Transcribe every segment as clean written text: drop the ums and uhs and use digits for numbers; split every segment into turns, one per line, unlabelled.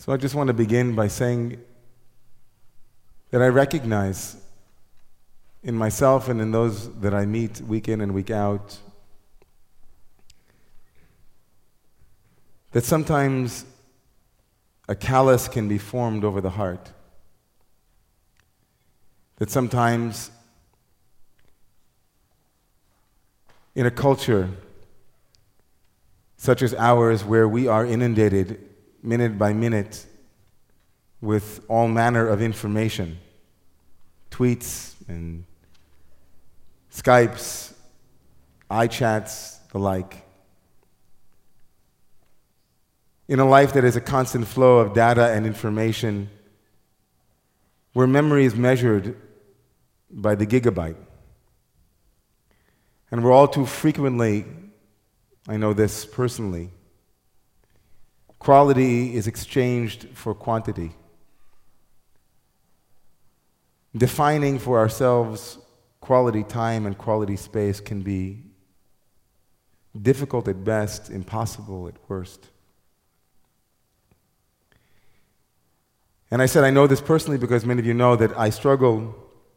So I just want to begin by saying that I recognize in myself and in those that I meet week in and week out that sometimes a callus can be formed over the heart. That sometimes in a culture such as ours, where we are inundated minute by minute with all manner of information, tweets and Skypes, iChats, the like, in a life that is a constant flow of data and information, where memory is measured by the gigabyte. And we're all too frequently, I know this personally, quality is exchanged for quantity. Defining for ourselves quality time and quality space can be difficult at best, impossible at worst. And I said I know this personally because many of you know that I struggle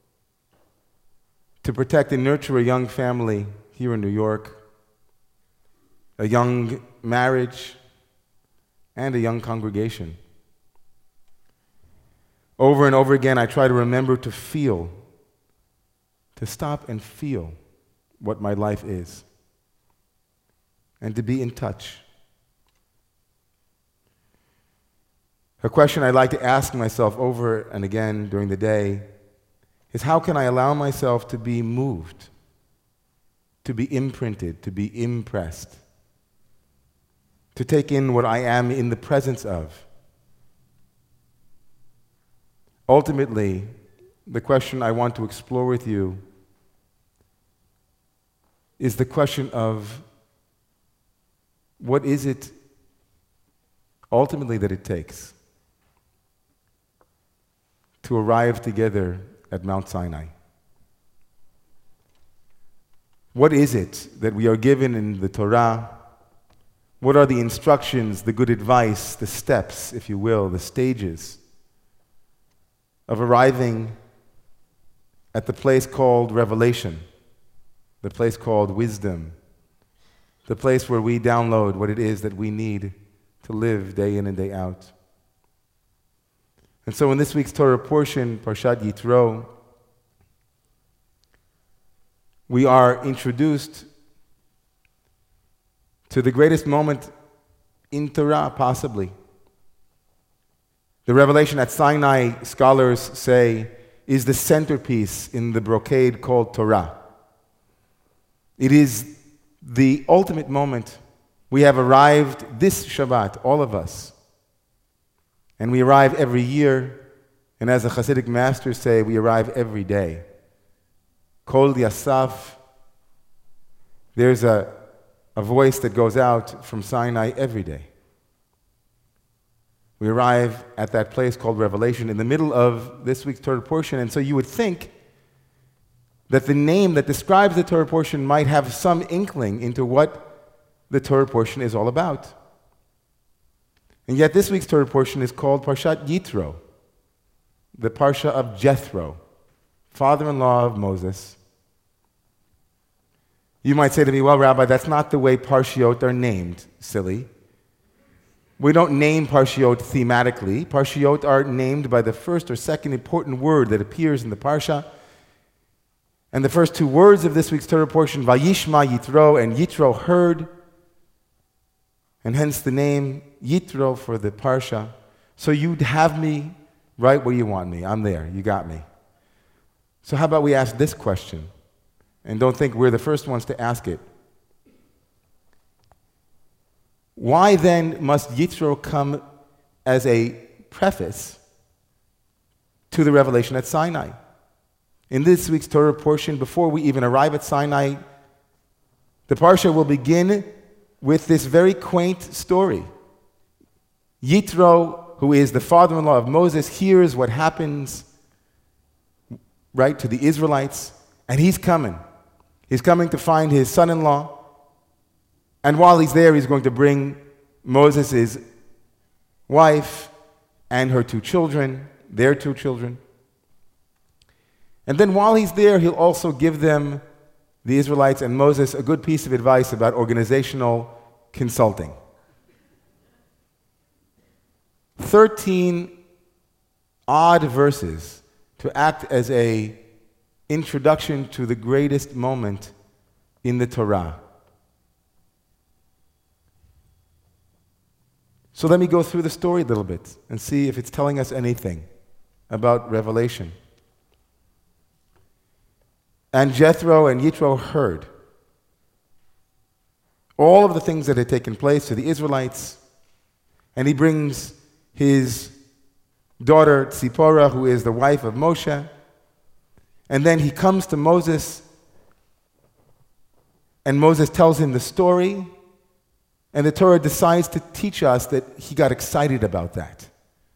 to protect and nurture a young family here in New York, a young marriage, and a young congregation. Over and over again, I try to remember to feel, to stop and feel what my life is, and to be in touch. A question I like to ask myself over and again during the day is, how can I allow myself to be moved, to be imprinted, to be impressed, to take in what I am in the presence of? Ultimately, the question I want to explore with you is the question of what is it ultimately that it takes to arrive together at Mount Sinai? What is it that we are given in the Torah? What are the instructions, the good advice, the steps, if you will, the stages of arriving at the place called revelation, the place called wisdom, the place where we download what it is that we need to live day in and day out? And so in this week's Torah portion, Parshat Yitro, we are introduced to the greatest moment in Torah, possibly. The revelation at Sinai, scholars say, is the centerpiece in the brocade called Torah. It is the ultimate moment. We have arrived this Shabbat, all of us. And we arrive every year, and as the Hasidic masters say, we arrive every day. Kol Yasaf, there's a voice that goes out from Sinai every day. We arrive at that place called Revelation in the middle of this week's Torah portion, and so you would think that the name that describes the Torah portion might have some inkling into what the Torah portion is all about. And yet this week's Torah portion is called Parshat Yitro, the Parsha of Jethro, father-in-law of Moses. You might say to me, well, Rabbi, that's not the way Parshiot are named, silly. We don't name Parshiot thematically. Parshiot are named by the first or second important word that appears in the Parsha. And the first two words of this week's Torah portion, Vayishma Yitro, and Yitro heard, and hence the name Yitro for the Parsha. So you'd have me right where you want me. I'm there. You got me. So how about we ask this question? And don't think we're the first ones to ask it. Why then must Yitro come as a preface to the revelation at Sinai? In this week's Torah portion, before we even arrive at Sinai, the Parsha will begin with this very quaint story. Yitro, who is the father-in-law of Moses, hears what happens, right, to the Israelites, and he's coming. He's coming to find his son-in-law, and while he's there, he's going to bring Moses' wife and her 2 children, their 2 children. And then while he's there, he'll also give them, the Israelites and Moses, a good piece of advice about organizational consulting. 13 odd verses to act as an introduction to the greatest moment in the Torah. So let me go through the story a little bit and see if it's telling us anything about Revelation. And Jethro and Yitro heard all of the things that had taken place to the Israelites, and he brings his daughter Tzipporah, who is the wife of Moshe, and then he comes to Moses, and Moses tells him the story, and the Torah decides to teach us that he got excited about that.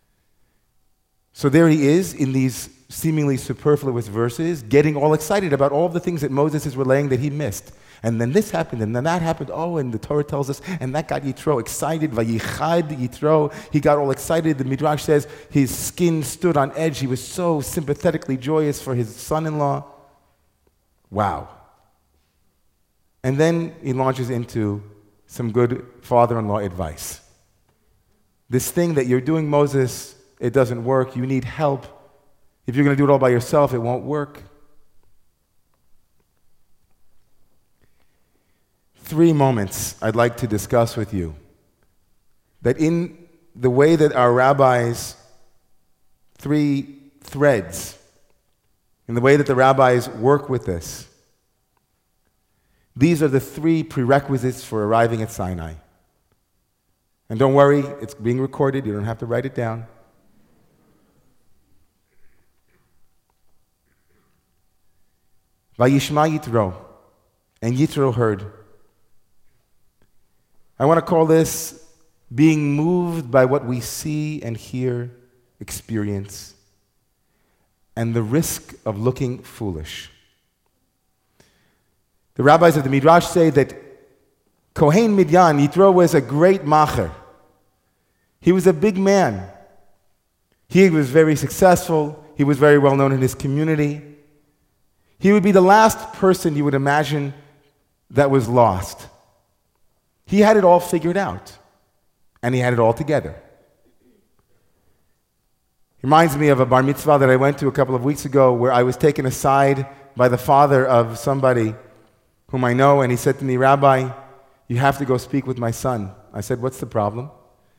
So there he is in these seemingly superfluous verses, getting all excited about all of the things that Moses is relaying that he missed. And then this happened, and then that happened. Oh, and the Torah tells us, and that got Yitro excited. Vayichad Yitro. He got all excited. The Midrash says his skin stood on edge. He was so sympathetically joyous for his son-in-law. Wow. And then he launches into some good father-in-law advice. This thing that you're doing, Moses, it doesn't work. You need help. If you're going to do it all by yourself, it won't work. 3 moments I'd like to discuss with you that in the way that our rabbis, 3 threads, in the way that the rabbis work with this, these are the 3 prerequisites for arriving at Sinai. And don't worry, it's being recorded. You don't have to write it down. Vayishma Yitro, and Yitro heard. I want to call this being moved by what we see and hear, experience, and the risk of looking foolish. The rabbis of the Midrash say that Kohen Midyan, Yitro, was a great macher. He was a big man. He was very successful. He was very well known in his community. He would be the last person you would imagine that was lost. He had it all figured out, and he had it all together. It reminds me of a bar mitzvah that I went to a couple of weeks ago where I was taken aside by the father of somebody whom I know, and he said to me, "Rabbi, you have to go speak with my son." I said, "What's the problem?"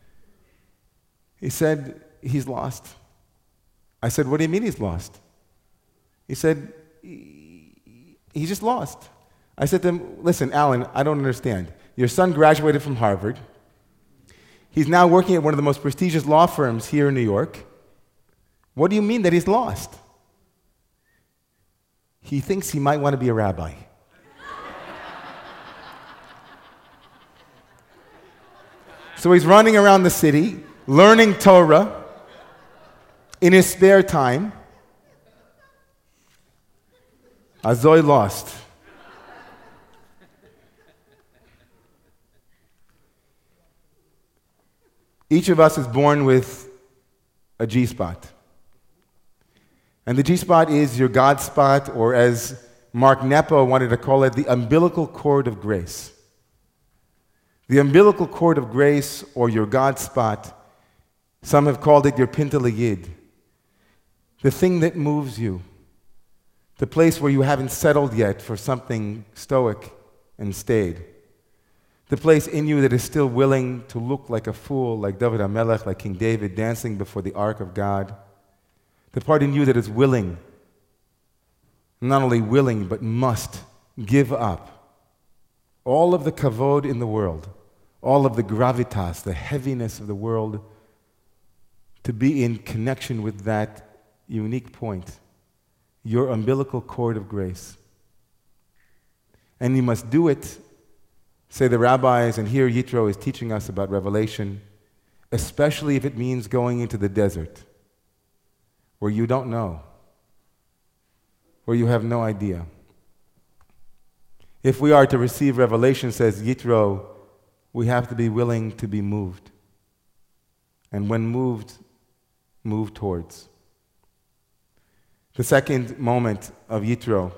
He said, "He's lost." I said, "What do you mean he's lost?" He said, "He's just lost." I said to him, "Listen, Alan, I don't understand. Your son graduated from Harvard. He's now working at one of the most prestigious law firms here in New York. What do you mean that he's lost?" He thinks he might want to be a rabbi. So he's running around the city, learning Torah in his spare time. Azoy lost. Each of us is born with a G-spot. And the G-spot is your God spot, or as Mark Nepo wanted to call it, the umbilical cord of grace. The umbilical cord of grace, or your God spot, some have called it your Pintel Yid. The thing that moves you. The place where you haven't settled yet for something stoic and staid. The place in you that is still willing to look like a fool, like David HaMelech, like King David, dancing before the ark of God. The part in you that is willing, not only willing, but must give up all of the kavod in the world, all of the gravitas, the heaviness of the world, to be in connection with that unique point, your umbilical cord of grace. And you must do it, say the rabbis, and here Yitro is teaching us about Revelation, especially if it means going into the desert, where you don't know, where you have no idea. If we are to receive Revelation, says Yitro, we have to be willing to be moved. And when moved, move towards. The second moment of Yitro,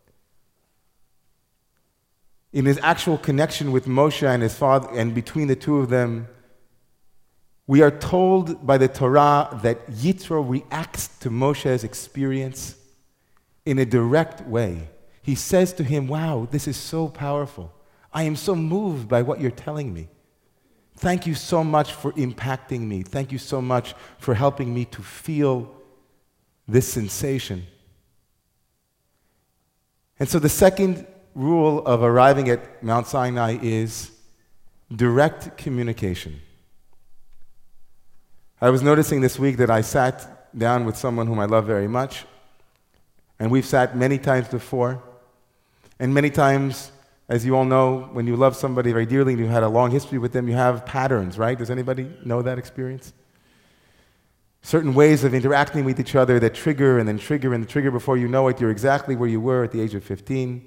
in his actual connection with Moshe and his father, and between the two of them, we are told by the Torah that Yitro reacts to Moshe's experience in a direct way. He says to him, wow, this is so powerful. I am so moved by what you're telling me. Thank you so much for impacting me. Thank you so much for helping me to feel this sensation. And so the second rule of arriving at Mount Sinai is direct communication. I was noticing this week that I sat down with someone whom I love very much, and we've sat many times before, and many times, as you all know, when you love somebody very dearly and you've had a long history with them, you have patterns, right? Does anybody know that experience? Certain ways of interacting with each other that trigger and then trigger and trigger. Before you know it, you're exactly where you were at the age of 15.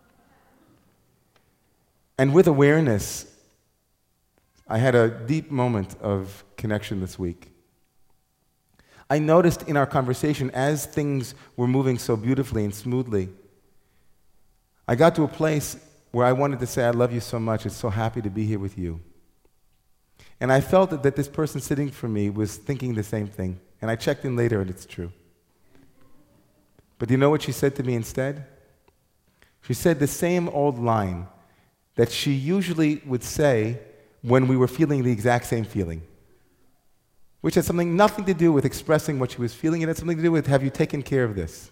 And with awareness, I had a deep moment of connection this week. I noticed in our conversation, as things were moving so beautifully and smoothly, I got to a place where I wanted to say, I love you so much, it's so happy to be here with you. And I felt that this person sitting for me was thinking the same thing. And I checked in later, and it's true. But do you know what she said to me instead? She said the same old line that she usually would say when we were feeling the exact same feeling, which had nothing to do with expressing what she was feeling. It had something to do with, have you taken care of this?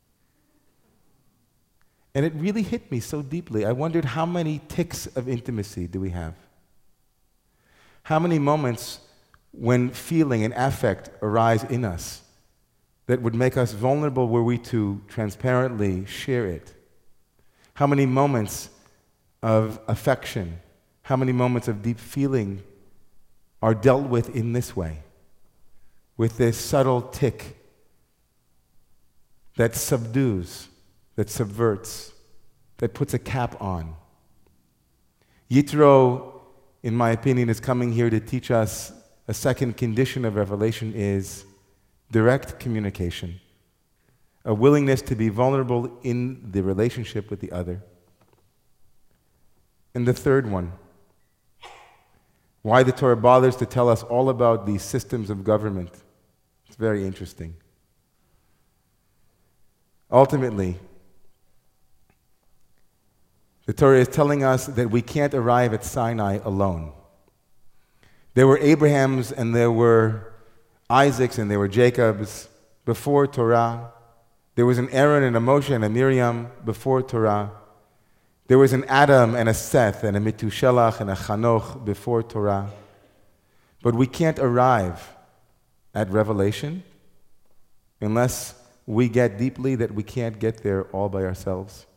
And it really hit me so deeply. I wondered, how many ticks of intimacy do we have? How many moments when feeling and affect arise in us that would make us vulnerable were we to transparently share it? How many moments of affection, how many moments of deep feeling are dealt with in this way, with this subtle tick that subdues, that subverts, that puts a cap on? Yitro, in my opinion, is coming here to teach us a second condition of revelation is direct communication, a willingness to be vulnerable in the relationship with the other. And the third one, why the Torah bothers to tell us all about these systems of government. It's very interesting. Ultimately, the Torah is telling us that we can't arrive at Sinai alone. There were Abrahams and there were Isaacs and there were Jacobs before Torah. There was an Aaron and a Moshe and a Miriam before Torah. There was an Adam and a Seth and a Metushelach and a Chanoch before Torah. But we can't arrive at revelation unless we get deeply that we can't get there all by ourselves.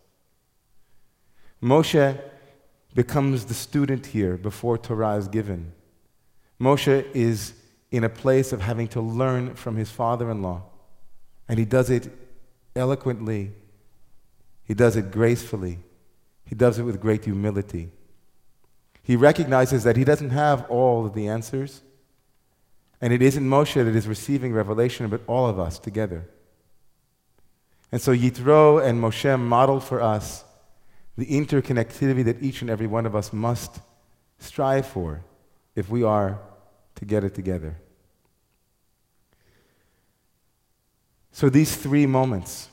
Moshe becomes the student here before Torah is given. Moshe is in a place of having to learn from his father-in-law, and he does it eloquently, he does it gracefully, he does it with great humility. He recognizes that he doesn't have all of the answers, and it isn't Moshe that is receiving revelation, but all of us together. And so Yitro and Moshe model for us the interconnectivity that each and every one of us must strive for if we are to get it together. So these three moments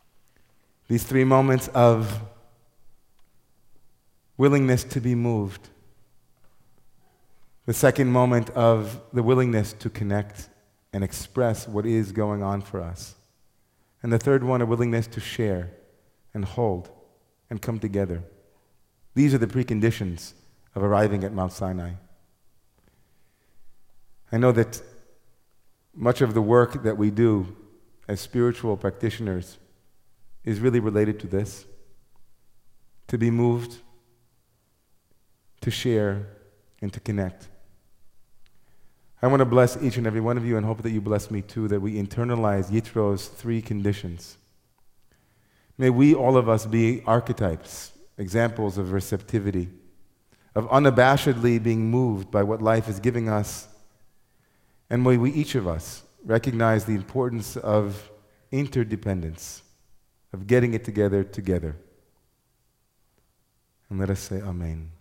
of willingness to be moved, the second moment of the willingness to connect and express what is going on for us, and the third one, a willingness to share and hold and come together. These are the preconditions of arriving at Mount Sinai. I know that much of the work that we do as spiritual practitioners is really related to this: to be moved, to share, and to connect. I want to bless each and every one of you and hope that you bless me too, that we internalize Yitro's three conditions. May we, all of us, be archetypes, examples of receptivity, of unabashedly being moved by what life is giving us. And may we, each of us, recognize the importance of interdependence, of getting it together. And let us say Amen.